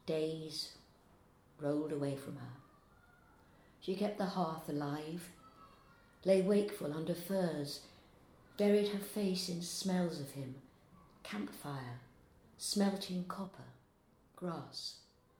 Days rolled away from her. She kept the hearth alive, lay wakeful under furs, buried her face in smells of him, campfire, smelting copper, grass.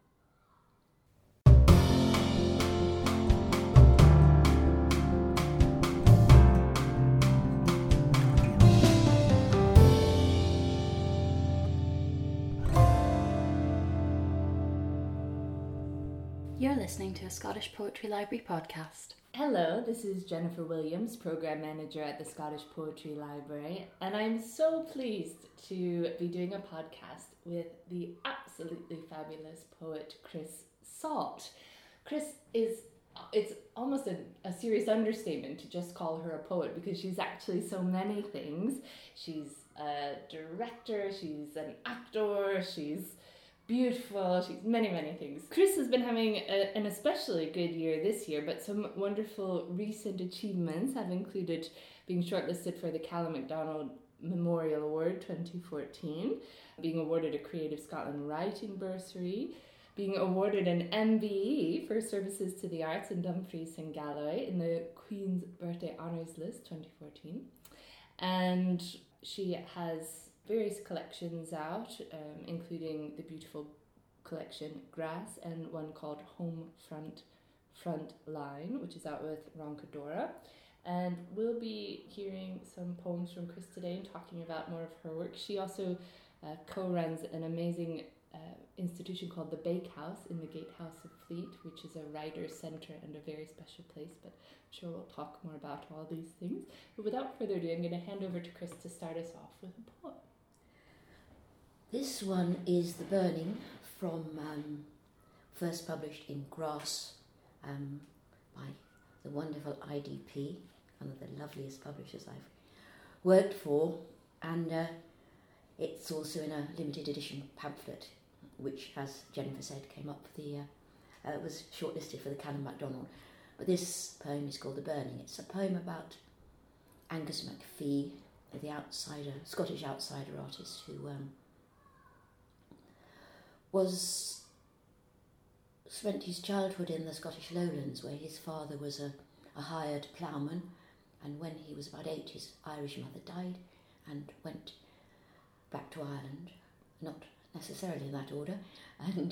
You're listening to a Scottish Poetry Library podcast. Hello, this is Jennifer Williams, Programme Manager at the Scottish Poetry Library, and I'm so pleased to be doing a podcast with the absolutely fabulous poet Chris Salt. Chris it's almost a serious understatement to just call her a poet because she's actually so many things. She's a director, she's an actor, she's beautiful, she's many things. Chris has been having an especially good year this year, but some wonderful recent achievements have included being shortlisted for the Callum MacDonald Memorial Award 2014, being awarded a Creative Scotland Writing Bursary, being awarded an MBE for services to the arts in Dumfries and Galloway in the Queen's Birthday Honours List 2014, and she has various collections out, including the beautiful collection Grass and one called Home Front Line, which is out with Roncadora. And we'll be hearing some poems from Chris today and talking about more of her work. She also co-runs an amazing institution called the Bakehouse in the Gatehouse of Fleet, which is a writer's centre and a very special place, but I'm sure we'll talk more about all these things. But without further ado, I'm going to hand over to Chris to start us off with a poem. This one is The Burning, from first published in Grass by the wonderful IDP, one of the loveliest publishers I've worked for, and it's also in a limited edition pamphlet, which, as Jennifer said, came up for the was shortlisted for the Callum MacDonald. But this poem is called The Burning. It's a poem about Angus MacPhee, the Scottish outsider artist who spent his childhood in the Scottish Lowlands, where his father was a hired ploughman, and when he was about 8 his Irish mother died and went back to Ireland, not necessarily in that order, and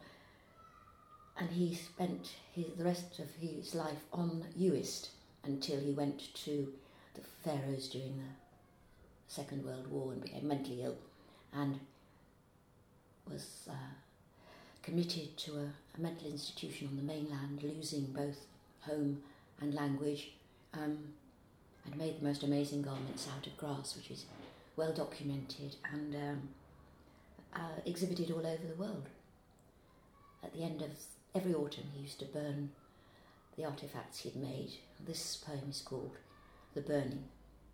he spent the rest of his life on Uist until he went to the Faroes during the Second World War and became mentally ill, and was committed to a mental institution on the mainland, losing both home and language, and made the most amazing garments out of grass, which is well documented and exhibited all over the world. At the end of every autumn he used to burn the artefacts he'd made. This poem is called The Burning.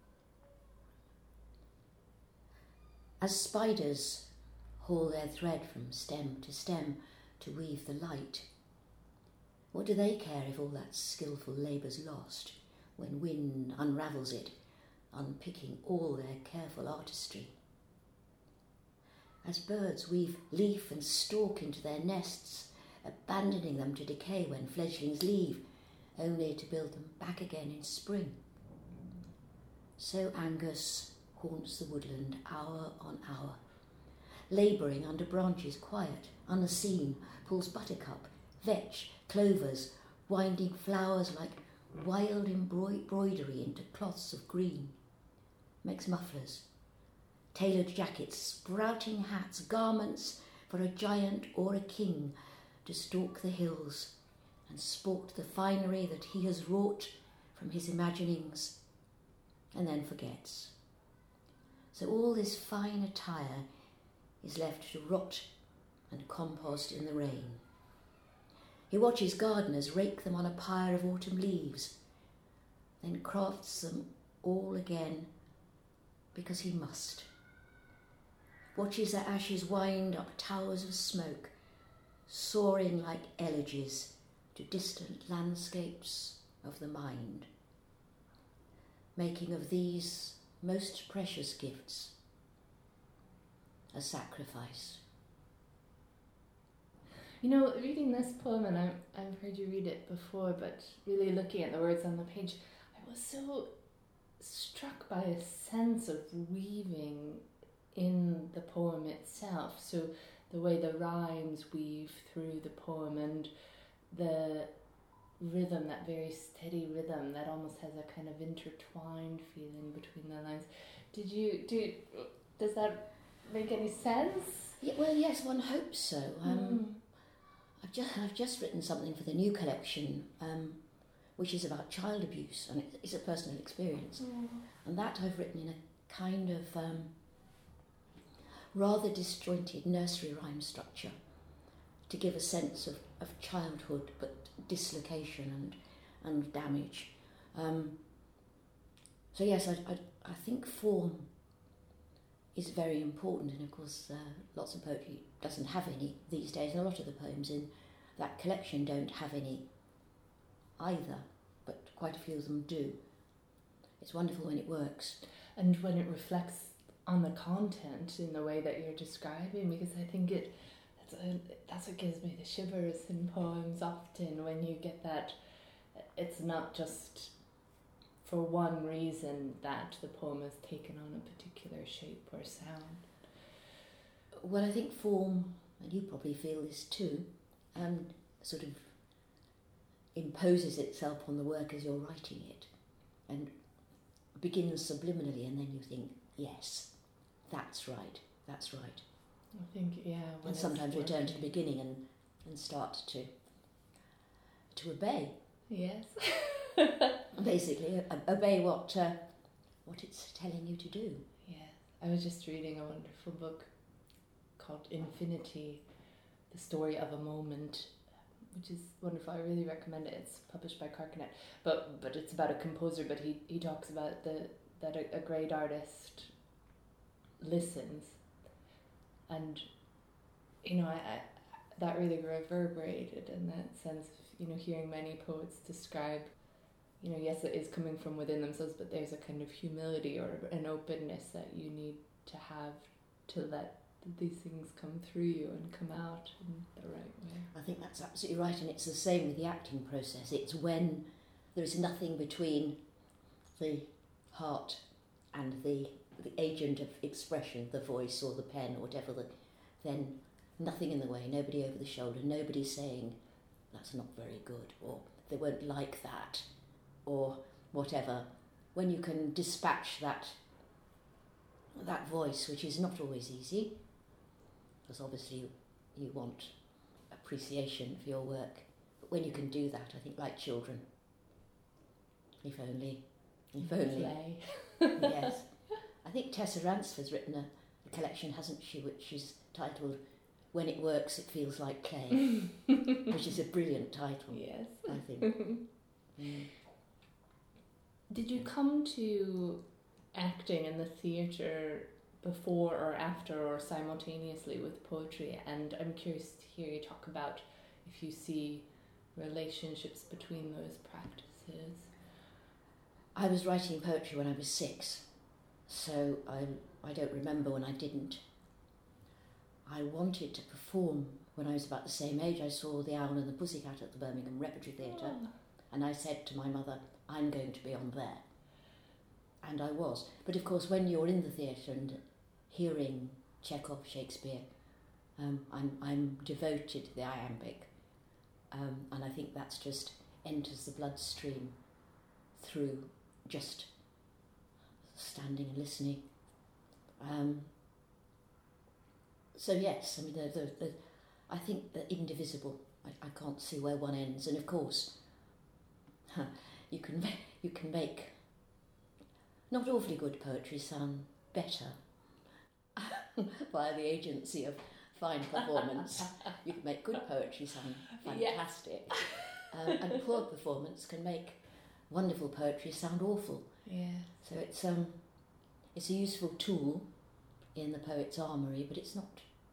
As spiders haul their thread from stem to weave the light, what do they care if all that skilful labour's lost when wind unravels it, unpicking all their careful artistry? As birds weave leaf and stalk into their nests, abandoning them to decay when fledglings leave, only to build them back again in spring, so Angus haunts the woodland hour on hour, labouring under branches quiet, unseen, pulls buttercup, vetch, clovers, winding flowers like wild embroidery into cloths of green, makes mufflers, tailored jackets, sprouting hats, garments for a giant or a king to stalk the hills and sport the finery that he has wrought from his imaginings and then forgets. So all this fine attire is left to rot and compost in the rain. He watches gardeners rake them on a pyre of autumn leaves, then crafts them all again because he must. Watches their ashes wind up towers of smoke, soaring like elegies to distant landscapes of the mind, making of these most precious gifts a sacrifice. You know, reading this poem, and I've heard you read it before, but really looking at the words on the page, I was so struck by a sense of weaving in the poem itself. So the way the rhymes weave through the poem and the rhythm, that very steady rhythm that almost has a kind of intertwined feeling between the lines. Does that make any sense? Yeah, well, yes, one hopes so. I've just written something for the new collection, which is about child abuse, and it's a personal experience. And that I've written in a kind of rather disjointed nursery rhyme structure to give a sense of childhood, but dislocation and damage. So yes, I think form is very important, and of course lots of poetry doesn't have any these days, and a lot of the poems in that collection don't have any either, but quite a few of them do. It's wonderful when it works. And when it reflects on the content in the way that you're describing, because I think that's what gives me the shivers in poems often, when you get that it's not just for one reason that the poem has taken on a particular shape or sound. Well, I think form, and you probably feel this too, sort of imposes itself on the work as you're writing it, and begins subliminally, and then you think, yes, that's right. I think, yeah. And sometimes return to the beginning and start to obey. Yes. Basically, obey what it's telling you to do. Yeah. I was just reading a wonderful book called Infinity, The Story of a Moment, which is wonderful. I really recommend it. It's published by Carcanet, but it's about a composer. But he talks about that a great artist listens, and I that really reverberated in that sense of hearing many poets describe. Yes, it is coming from within themselves, but there's a kind of humility or an openness that you need to have to let these things come through you and come out in the right way. I think that's absolutely right, and it's the same with the acting process. It's when there is nothing between the heart and the agent of expression, the voice or the pen or whatever, then nothing in the way, nobody over the shoulder, nobody saying, that's not very good, or they won't like that, or whatever. When you can dispatch that voice, which is not always easy, because obviously you want appreciation for your work, but when you can do that, I think, like children, if only. Play. Yes. I think Tessa Ransford's written a collection, hasn't she, which is titled When It Works, It Feels Like Play, which is a brilliant title. Yes. I think. Did you come to acting in the theatre before or after or simultaneously with poetry? And I'm curious to hear you talk about if you see relationships between those practices. I was writing poetry when I was 6, so I don't remember when I didn't. I wanted to perform when I was about the same age. I saw The Owl and the Pussycat at the Birmingham Repertory Theatre, and I said to my mother, I'm going to be on there. And I was. But of course, when you're in the theatre and hearing Chekhov, Shakespeare, I'm devoted to the iambic, and I think that's just enters the bloodstream through just standing and listening. So yes, I mean, I think they're indivisible. I can't see where one ends, and of course, you can make not awfully good poetry sound better via the agency of fine performance. You can make good poetry sound fantastic, and poor performance can make wonderful poetry sound awful. Yeah. So it's a useful tool in the poet's armoury, but it's not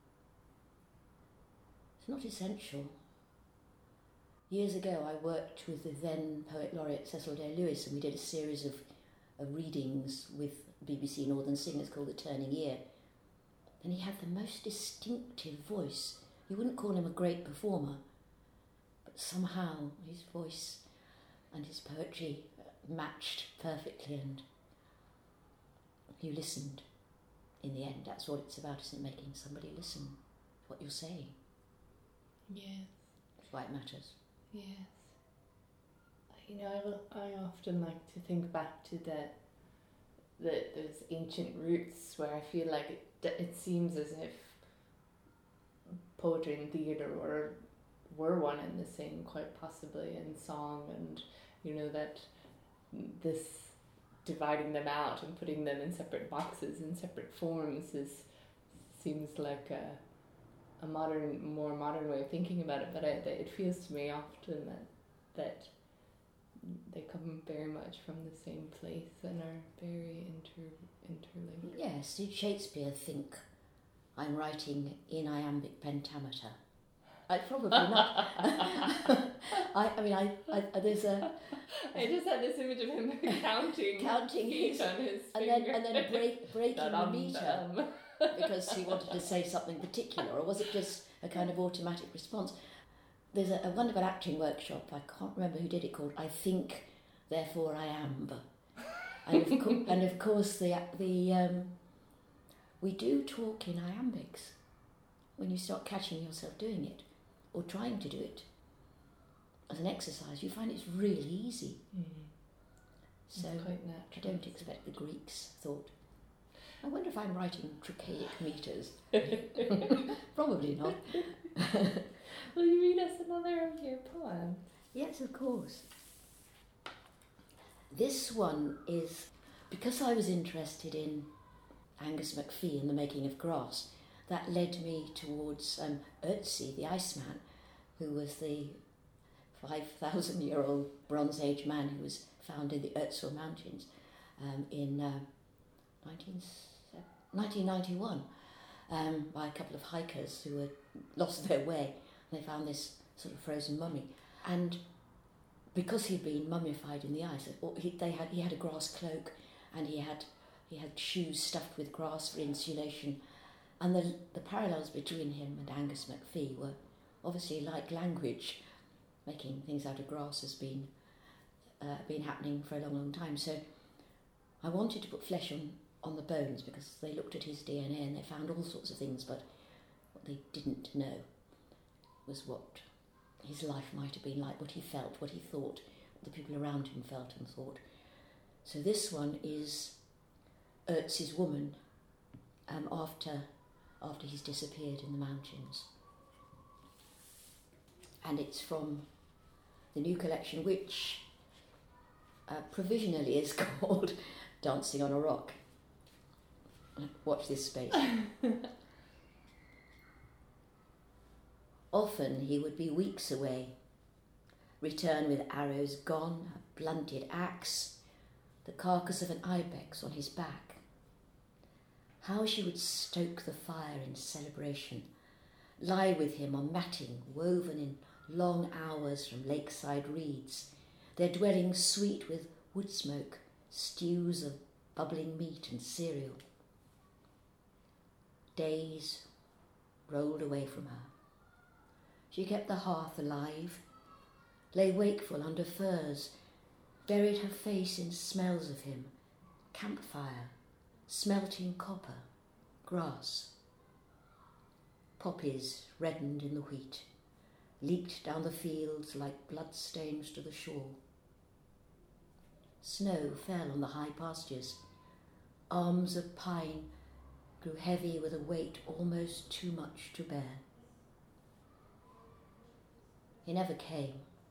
essential. Years ago, I worked with the then Poet Laureate Cecil Day-Lewis, and we did a series of readings with BBC Northern Singers called The Turning Ear. And he had the most distinctive voice You wouldn't call him a great performer, but somehow his voice and his poetry matched perfectly, and you listened. In the end, that's what it's about, isn't it? Making somebody listen to what you're saying. Yes. That's why it matters. Yes. You know, I often like to think back to those ancient roots where I feel like it seems as if poetry and theatre were one and the same, quite possibly, in song, and you know that this dividing them out and putting them in separate boxes in separate forms seems like a more modern way of thinking about it, but it feels to me often that they come very much from the same place and are very interlinked. Yes, did Shakespeare think I'm writing in iambic pentameter? Probably not. There's a. I just had this image of him counting his, on his and then breaking the meter dum. because he wanted to say something particular, or was it just a kind of automatic response? There's a wonderful acting workshop, I can't remember who did it, called I Think, Therefore I Am. And of course we do talk in iambics when you start catching yourself doing it or trying to do it as an exercise. You find it's really easy. So it's quite natural. I don't expect the Greeks thought, I wonder if I'm writing trochaic meters. Probably not. Will you read us another of your poems? Yes, of course. This one is, because I was interested in Angus MacPhee and the making of grass, that led me towards Ötzi, the Iceman, who was the 5,000-year-old Bronze Age man who was found in the Ötztal Mountains in 1991 by a couple of hikers who had lost their way. They found this sort of frozen mummy, and because he'd been mummified in the ice, he had a grass cloak, and he had shoes stuffed with grass for insulation, and the parallels between him and Angus MacPhee were obviously like language. Making things out of grass has been happening for a long, long time. So I wanted to put flesh on the bones because they looked at his DNA and they found all sorts of things, but what they didn't know was what his life might have been like, what he felt, what he thought, what the people around him felt and thought. So this one is Ötzi's woman after he's disappeared in the mountains. And it's from the new collection, which provisionally is called Dancing on a Rock. Watch this space. Often he would be weeks away, return with arrows gone, a blunted axe, the carcass of an ibex on his back. How she would stoke the fire in celebration, lie with him on matting woven in long hours from lakeside reeds, their dwelling sweet with wood smoke, stews of bubbling meat and cereal. Days rolled away from her. She kept the hearth alive, lay wakeful under firs, buried her face in smells of him, campfire, smelting copper, grass. Poppies reddened in the wheat, leaked down the fields like bloodstains to the shore. Snow fell on the high pastures. Arms of pine grew heavy with a weight almost too much to bear. He never came.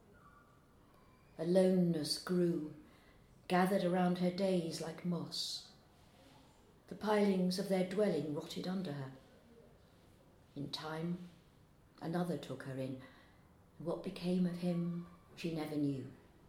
Aloneness grew, gathered around her days like moss. The pilings of their dwelling rotted under her. In time, another took her in, and what became of him she never knew.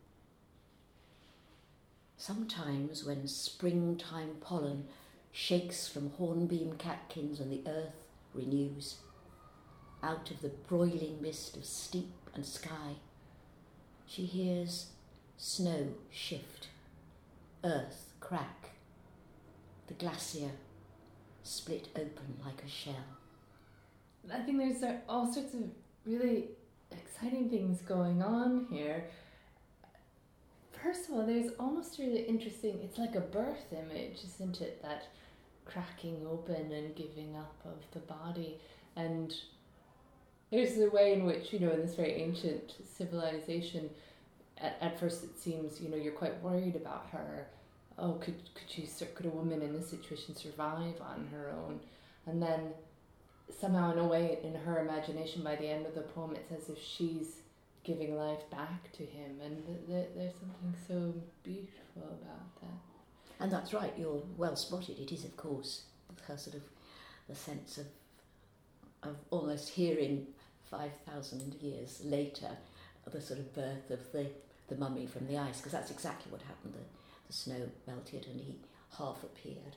Sometimes when springtime pollen shakes from hornbeam catkins and the earth renews, out of the broiling mist of steep and sky, she hears snow shift, earth crack, the glacier split open like a shell. I think there's all sorts of really exciting things going on here. First of all, there's almost really interesting, it's like a birth image, isn't it? That cracking open and giving up of the body. And there's the way in which, in this very ancient civilization, at first it seems, you're quite worried about her. Oh, could a woman in this situation survive on her own? And then somehow, in a way, in her imagination, by the end of the poem, it's as if she's giving life back to him, and there's something so beautiful about that. And that's right, you're well spotted. It is, of course, her sort of the sense of almost hearing 5,000 years later the sort of birth of the mummy from the ice, because that's exactly what happened. The snow melted and he half appeared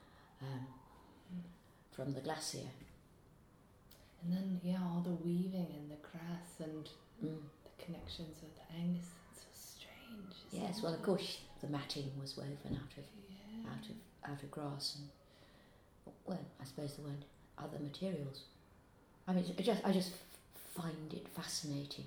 from the glacier. And then, all the weaving and the grass and the connections with Angus. It's so strange. Yes, well, of course, the matting was woven out of grass, and well, I suppose there weren't other materials. I mean, I just find it fascinating.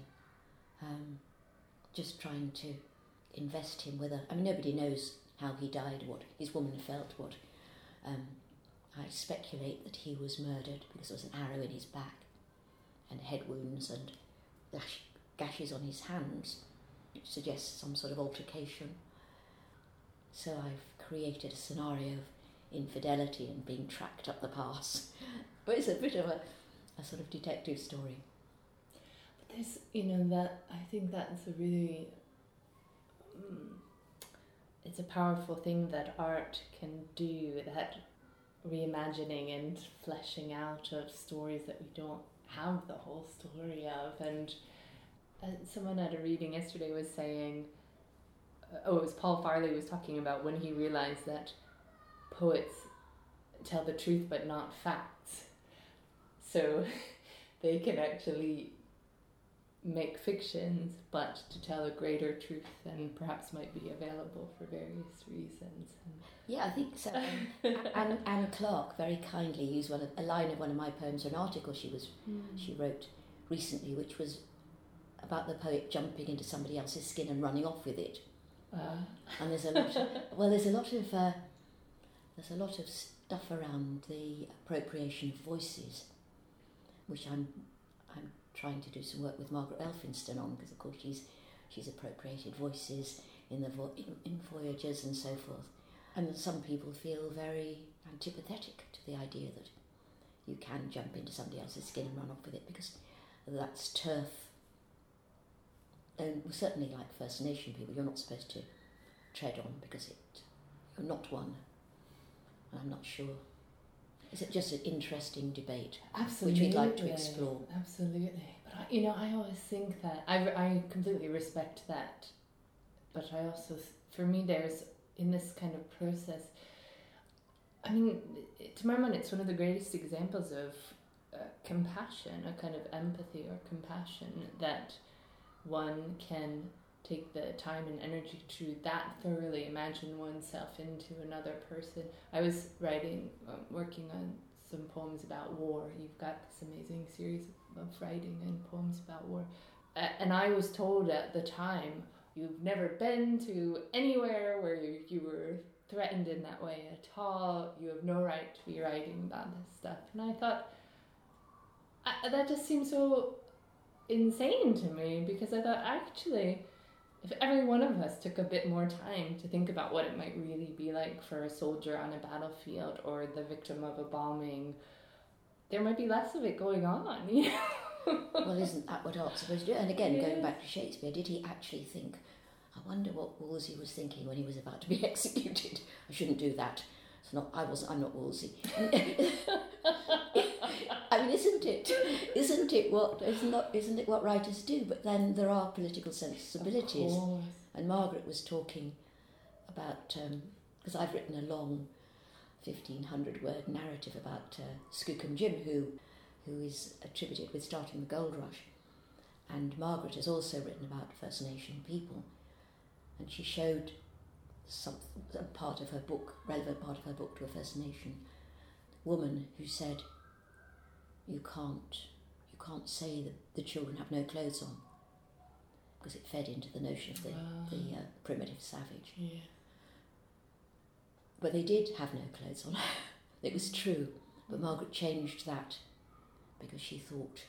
Just trying to invest him with nobody knows how he died, what his woman felt, what. I speculate that he was murdered because there was an arrow in his back and head wounds and gashes on his hands, which suggests some sort of altercation. So I've created a scenario of infidelity and being tracked up the pass. But it's a bit of a sort of detective story. But there's, that I think that's a really... it's a powerful thing that art can do, that reimagining and fleshing out of stories that we don't have the whole story of. And someone at a reading yesterday was saying, it was Paul Farley was talking about when he realized that poets tell the truth but not facts. So they can actually make fictions, but to tell a greater truth than perhaps might be available for various reasons. Yeah, I think so. Anne Clark very kindly used a line of one of my poems, an article she wrote recently, which was about the poet jumping into somebody else's skin and running off with it. And there's a lot of stuff around the appropriation of voices, which I'm trying to do some work with Margaret Elphinston on, because of course she's appropriated voices in Voyagers and so forth. And some people feel very antipathetic to the idea that you can jump into somebody else's skin and run off with it, because that's turf. And certainly, like First Nation people, you're not supposed to tread on because you're not one. And I'm not sure. Is it just an interesting debate? Absolutely. Which we'd like to explore. Absolutely. But I always think that I completely respect that. But I also, for me, there's in this kind of process. I mean, to my mind, it's one of the greatest examples of compassion, a kind of empathy or compassion, that one can take the time and energy to that thoroughly imagine oneself into another person. I was working on some poems about war. You've got this amazing series of writing and poems about war. And I was told at the time, you've never been to anywhere where you were threatened in that way at all. You have no right to be writing about this stuff. And I thought, that just seems so insane to me, because I thought, actually, if every one of us took a bit more time to think about what it might really be like for a soldier on a battlefield or the victim of a bombing, there might be less of it going on. Well, isn't that what art's supposed to do? And again, going back to Shakespeare, did he actually think, I wonder what Wolsey was thinking when he was about to be executed? I shouldn't do that. I'm not Wolsey. I mean, isn't it what writers do? But then there are political sensibilities. And Margaret was talking about, because I've written a long 1,500-word narrative about Skookum Jim, who is attributed with starting the gold rush. And Margaret has also written about First Nation people. And she showed a part of her book, relevant part of her book, to a First Nation woman who said, you can't say that the children have no clothes on, because it fed into the notion of the primitive savage. Yeah. But they did have no clothes on. It was true. But Margaret changed that because she thought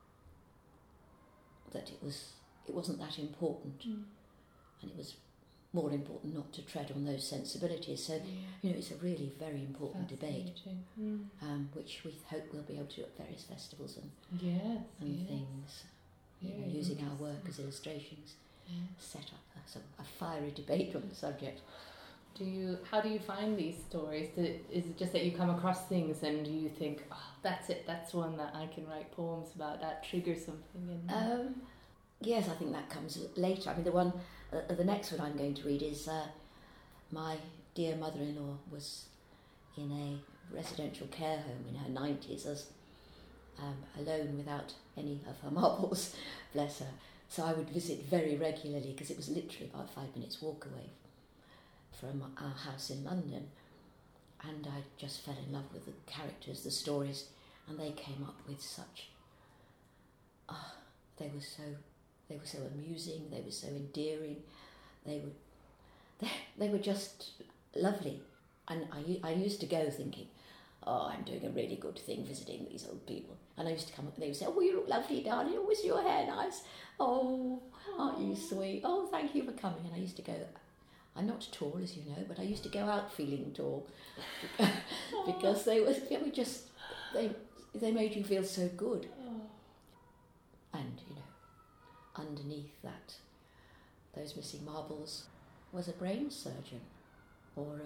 that it wasn't that important, and it was more important not to tread on those sensibilities. So, it's a really very important debate, which we hope we'll be able to do at various festivals and things. Using our work as illustrations, set up a fiery debate on the subject. How do you find these stories? Is it just that you come across things and you think, oh, that's it, that's one that I can write poems about, that triggers something in me? Yes, I think that comes later. I mean, the next one I'm going to read is my dear mother-in-law was in a residential care home in her 90s, as alone without any of her marbles, bless her. So I would visit very regularly, because it was literally about 5 minutes walk away from our house in London, and I just fell in love with the characters, the stories, and they came up with such. They were so amusing. They were so endearing. They were just lovely, and I used to go thinking, oh, I'm doing a really good thing visiting these old people. And I used to come up and they would say, oh, you look lovely, darling. Oh, is your hair nice? Oh, aren't you sweet? Oh, thank you for coming. And I used to go. I'm not tall, as you know, but I used to go out feeling tall because they made you feel so good. And, underneath those missing marbles was a brain surgeon or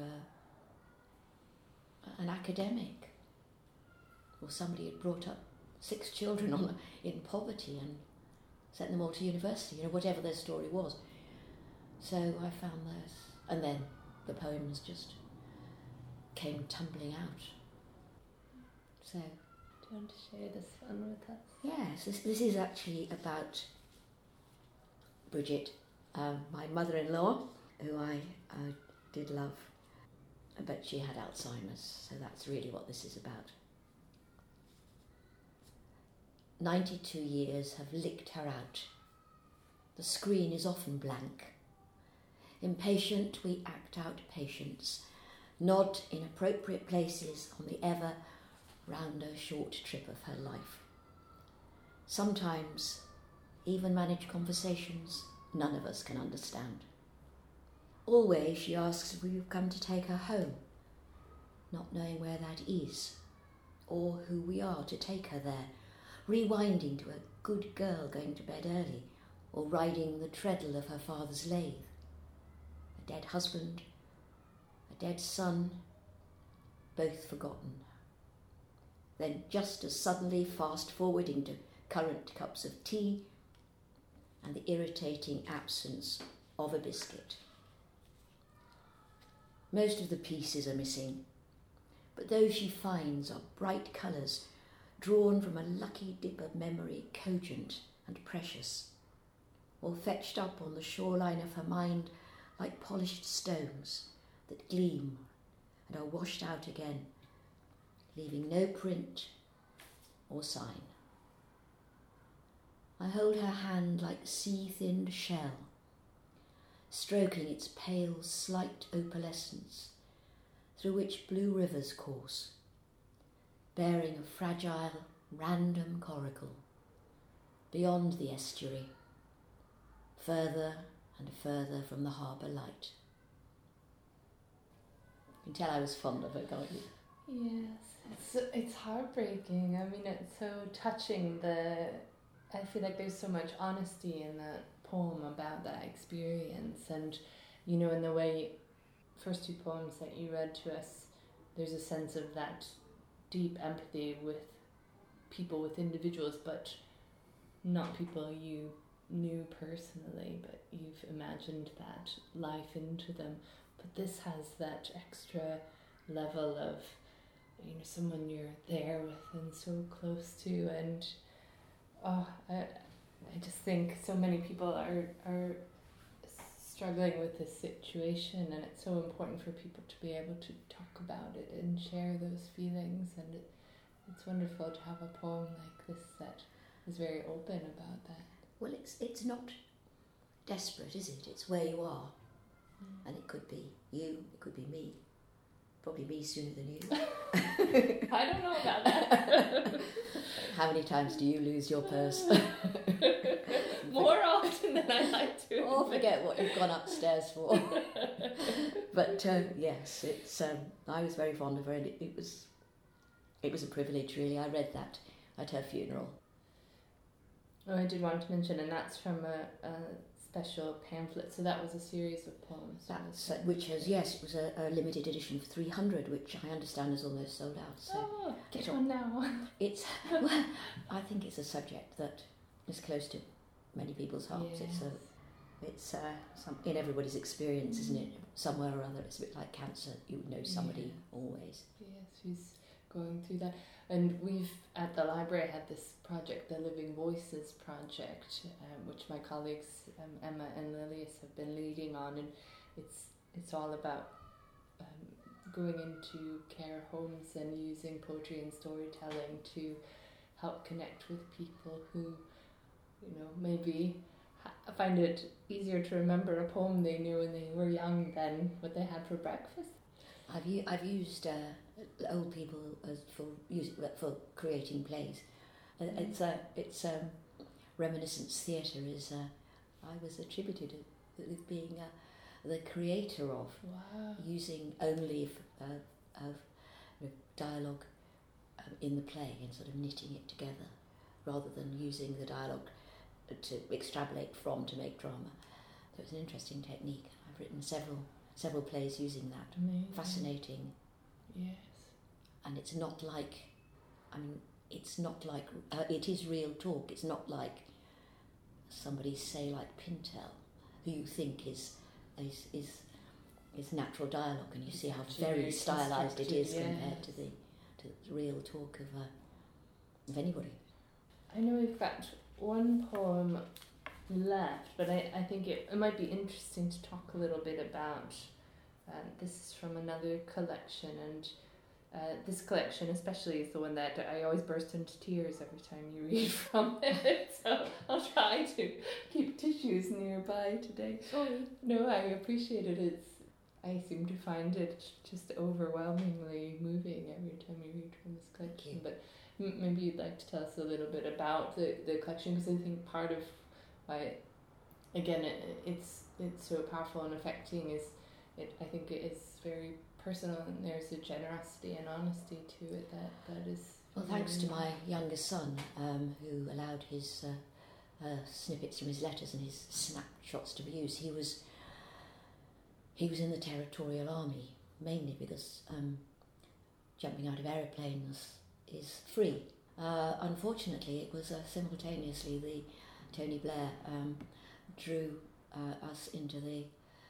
an academic, or somebody had brought up 6 children in poverty and sent them all to university, whatever their story was. So I found those, and then the poems just came tumbling out. So, do you want to share this one with us? Yes, this is actually about Bridget, my mother-in-law, who I did love, but she had Alzheimer's, so that's really what this is about. 92 years have licked her out. The screen is often blank. Impatient, we act out patience, nod in appropriate places on the ever rounder short trip of her life. Sometimes even manage conversations none of us can understand. Always she asks if we've come to take her home, not knowing where that is, or who we are to take her there, rewinding to a good girl going to bed early, or riding the treadle of her father's lathe. A dead husband, a dead son, both forgotten. Then just as suddenly fast forward into current cups of tea and the irritating absence of a biscuit. Most of the pieces are missing, but those she finds are bright colours drawn from a lucky dip of memory, cogent and precious, or fetched up on the shoreline of her mind like polished stones that gleam and are washed out again, leaving no print or sign. I hold her hand like sea-thinned shell, stroking its pale, slight opalescence through which blue rivers course, bearing a fragile, random coracle beyond the estuary, further and further from the harbour light. You can tell I was fond of her, can't you? Yes, it's heartbreaking. I mean, it's so touching. I feel like there's so much honesty in that poem about that experience, and in the way first 2 poems that you read to us, there's a sense of that deep empathy with people, with individuals, but not people you knew personally, but you've imagined that life into them. But this has that extra level of someone you're there with and so close to, and I just think so many people are struggling with this situation, and it's so important for people to be able to talk about it and share those feelings, and it's wonderful to have a poem like this that is very open about that. Well, it's not desperate, is it? It's where you are. And it could be you, it could be me. Probably me sooner than you. I don't know about that. How many times do you lose your purse? More often than I like to. Or forget what you've gone upstairs for. But yes, it's. I was very fond of her, and it was a privilege, really. I read that at her funeral. Oh, I did want to mention, and that's from a special pamphlet. So that was a series of poems. That's which has, yes, it was a limited edition of 300, which I understand is almost sold out. So get one now. It's well, I think it's a subject that is close to many people's hearts. Yes. It's in everybody's experience, isn't it? Somewhere or other, it's a bit like cancer. You would know somebody always. Yes, who's going through that. And we've at the library had this project, the Living Voices project, which my colleagues Emma and Lilius have been leading on, and it's all about going into care homes and using poetry and storytelling to help connect with people who, maybe find it easier to remember a poem they knew when they were young than what they had for breakfast. I've used old people for creating plays. It's Reminiscence Theatre is I was attributed with being the creator of. Wow. Using only of dialogue in the play and sort of knitting it together, rather than using the dialogue to extrapolate from to make drama. So it's an interesting technique. I've written several plays using that. Amazing. Fascinating. Yes. And it's not like, it is real talk. It's not like somebody, say, like Pintel, who you think is natural dialogue, and you see how very stylized it is compared to the real talk of anybody. I know we've got one poem left, but I think it might be interesting to talk a little bit about. This is from another collection, and this collection especially is the one that I always burst into tears every time you read from it, so I'll try to keep tissues nearby today. Sorry. No, I appreciate it. I seem to find it just overwhelmingly moving every time you read from this collection. But maybe you'd like to tell us a little bit about the collection, because I think part of why, again, it's so powerful and affecting is I think it is very personal, and there's a generosity and honesty to it that is. Well, thanks to my youngest son, who allowed his snippets from his letters and his snapshots to be used. He was in the Territorial Army, mainly because jumping out of aeroplanes is free. Unfortunately, it was simultaneously Tony Blair drew us into the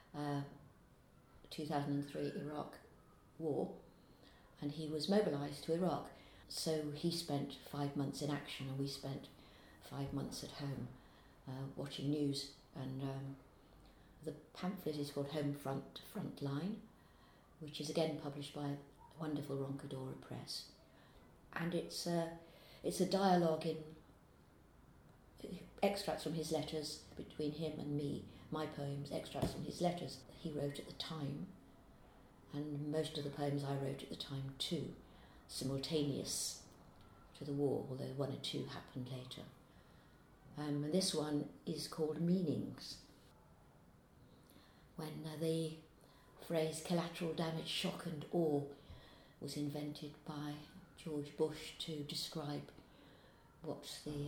2003 Iraq war, and he was mobilised to Iraq. So he spent 5 months in action, and we spent 5 months at home watching news. And the pamphlet is called Home Front Line, which is again published by wonderful Roncadora Press. And it's a dialogue in extracts from his letters between him and me, my poems, extracts from his letters he wrote at the time, and most of the poems I wrote at the time too, simultaneous to the war, although one or two happened later. And this one is called Meanings. When the phrase collateral damage, shock and awe was invented by George Bush to describe what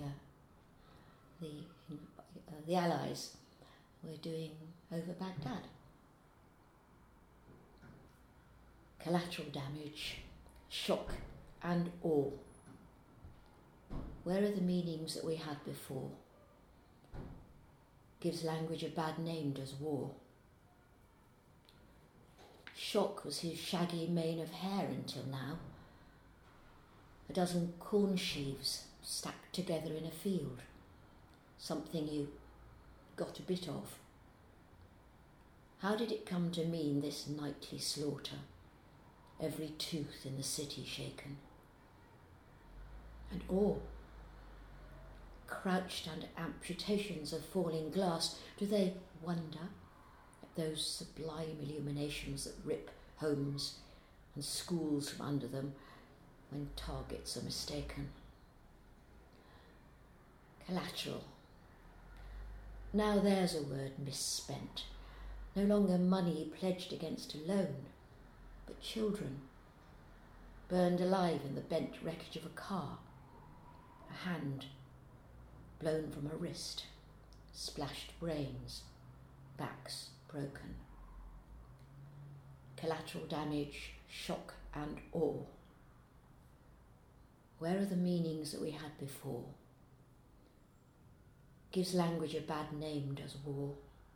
the Allies were doing over Baghdad. Collateral damage, shock and awe. Where are the meanings that we had before? Gives language a bad name, does war. Shock was his shaggy mane of hair until now. A dozen corn sheaves stacked together in a field. Something you got a bit of. How did it come to mean this nightly slaughter? Every tooth in the city shaken. and awe. Crouched under amputations of falling glass, do they wonder at those sublime illuminations that rip homes and schools from under them when targets are mistaken? Collateral. Now there's a word misspent. No longer money pledged against a loan, but children, burned alive in the bent wreckage of a car, a hand blown from a wrist, splashed brains, backs broken. Collateral damage, shock and awe. Where are the meanings that we had before? Gives language a bad name, does war.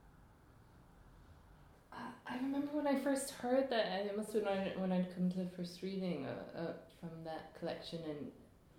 I remember when I first heard that, and it must have been when I'd come to the first reading from that collection, and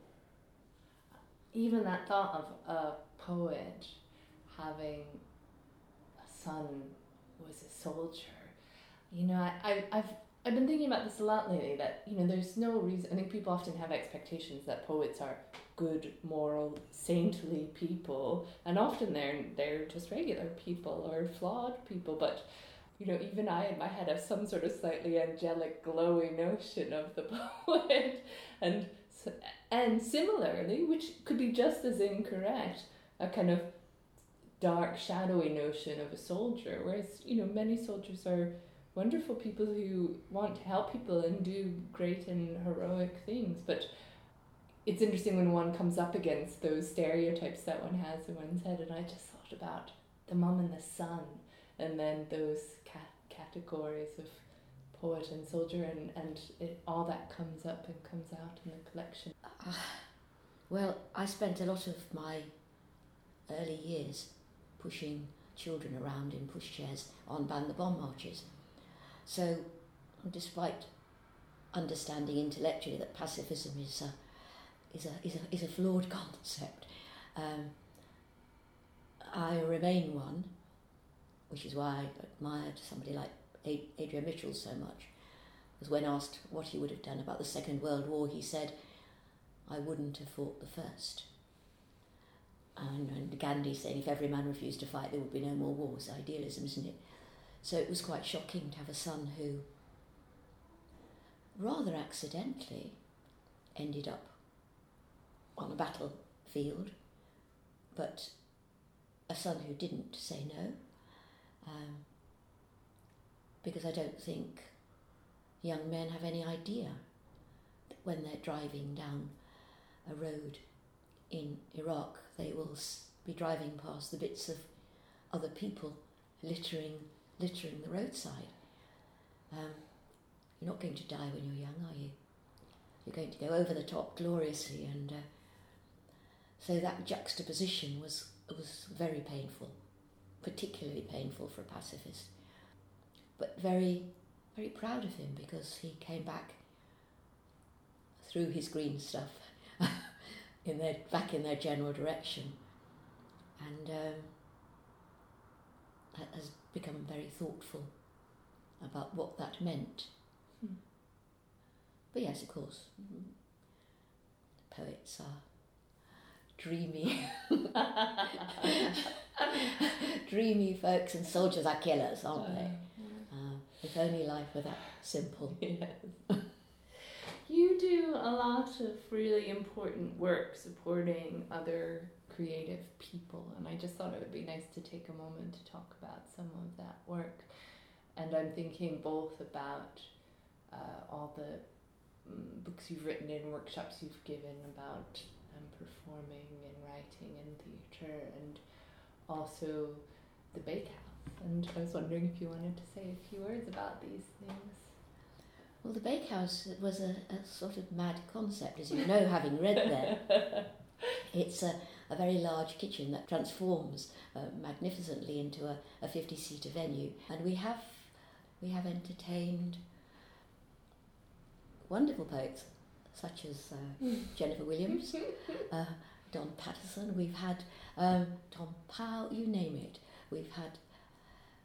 even that thought of a poet having a son who was a soldier. You know, I've been thinking about this a lot lately, that, you know, there's no reason. I think people often have expectations that poets are good, moral, saintly people, and often they're just regular people or flawed people, but you know, even I in my head have some sort of slightly angelic, glowy notion of the poet, and similarly, which could be just as incorrect, a kind of dark, shadowy notion of a soldier, whereas, you know, many soldiers are wonderful people who want to help people and do great and heroic things, but it's interesting when one comes up against those stereotypes that one has in one's head, and I just thought about the mum and the son, and then those categories of poet and soldier, and all that comes up and comes out in the collection. Well, I spent a lot of my early years pushing children around in pushchairs on Ban the Bomb marches. So, despite understanding intellectually that pacifism is a flawed concept, I remain one, which is why I admired somebody like Adrian Mitchell so much. Because when asked what he would have done about the Second World War, he said, "I wouldn't have fought the first." And Gandhi saying, "If every man refused to fight, there would be no more wars." Idealism, isn't it? So it was quite shocking to have a son who, rather accidentally, ended up on a battlefield, but a son who didn't say no. Because I don't think young men have any idea that when they're driving down a road in Iraq, they will be driving past the bits of other people littering the roadside. You're not going to die when you're young, are you? You're going to go over the top gloriously, and so that juxtaposition was very painful, particularly painful for a pacifist, but very, very proud of him, because he came back through his green stuff back in their general direction, and has become very thoughtful about what that meant. But yes, of course, poets are dreamy dreamy folks, and soldiers are killers, aren't they? If only life were that simple. Yes. You do a lot of really important work supporting other creative people, and I just thought it would be nice to take a moment to talk about some of that work. And I'm thinking both about all the books you've written and workshops you've given about performing and writing and theatre, and also the Bakehouse. And I was wondering if you wanted to say a few words about these things. Well, the Bakehouse was a sort of mad concept, as you know, having read there. It's a very large kitchen that transforms magnificently into a 50-seater venue, and we have entertained wonderful poets such as Jennifer Williams, Don Patterson. We've had Tom Powell, you name it. We've had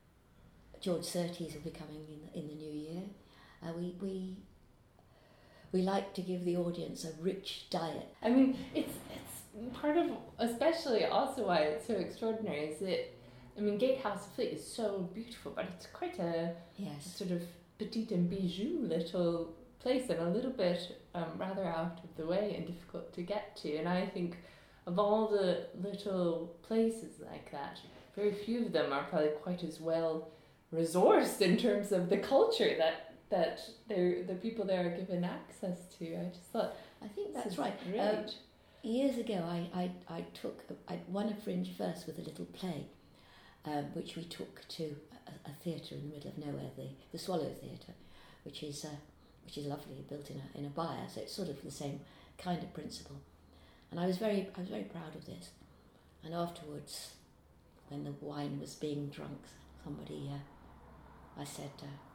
George Surtees will be coming in the new year. we like to give the audience a rich diet. I mean, it's part of, especially also why it's so extraordinary, is that, I mean, Gatehouse of Fleet is so beautiful, but it's quite a Yes. sort of petite and bijou little place, and a little bit rather out of the way and difficult to get to. And I think of all the little places like that, very few of them are probably quite as well resourced in terms of the culture that the people there are given access to. I just thought, I think this that's is right. great. Years ago, I won a Fringe first with a little play, which we took to a theatre in the middle of nowhere, the Swallow Theatre, which is lovely, built in a byre, so it's sort of the same kind of principle. And I was very proud of this. And afterwards, when the wine was being drunk, somebody, I said,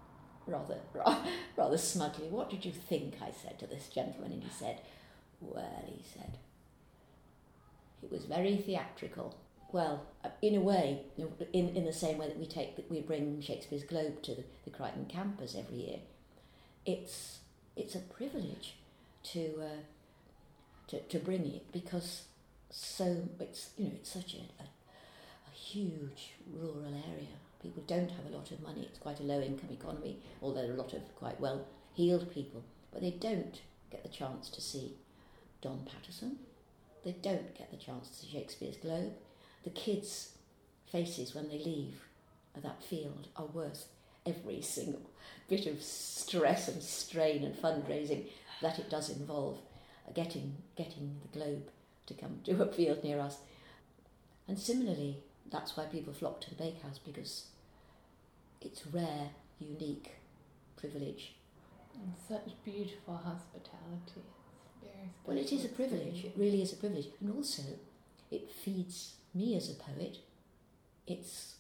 rather smugly, "What did you think?" I said to this gentleman, and he said, "Well," he said, "it was very theatrical." Well, in a way, in the same way that we bring Shakespeare's Globe to the Crichton campus every year, it's a privilege to bring it, because it's such a huge rural area. People don't have a lot of money. It's quite a low income economy, although there are a lot of quite well heeled people, but they don't get the chance to see Don Patterson. They don't get the chance to see Shakespeare's Globe. The kids' faces when they leave that field are worth every single bit of stress and strain and fundraising that it does involve getting the Globe to come to a field near us. And similarly, that's why people flock to the Bakehouse, because it's rare, unique privilege. And such beautiful hospitality. It's very Well, it is a special privilege. It experience. really is a privilege. And also, it feeds me as a poet. It's,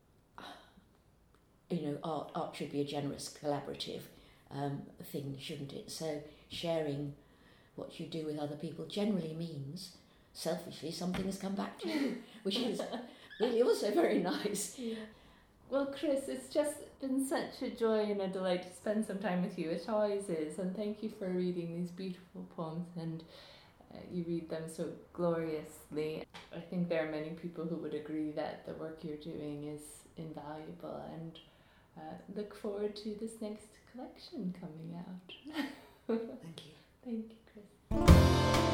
art should be a generous, collaborative thing, shouldn't it? So sharing what you do with other people generally means, selfishly, something has come back to you, which is really also very nice. Yeah. Well, Chris, it's just been such a joy and a delight to spend some time with you. It always is. And thank you for reading these beautiful poems, and you read them so gloriously. I think there are many people who would agree that the work you're doing is invaluable, and look forward to this next collection coming out. Thank you. Thank you, Chris.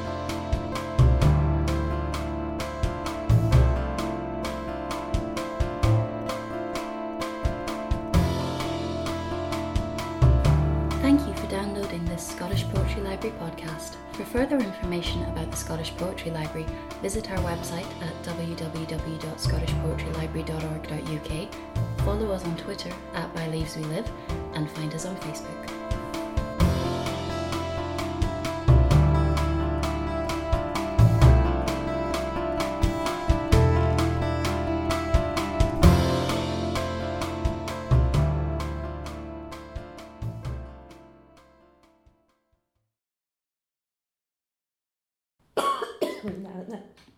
Thank you for downloading this Scottish Poetry Library podcast. For further information about the Scottish Poetry Library, visit our website at www.scottishpoetrylibrary.org.uk, follow us on Twitter at @ByLeavesWeLive, and find us on Facebook. No.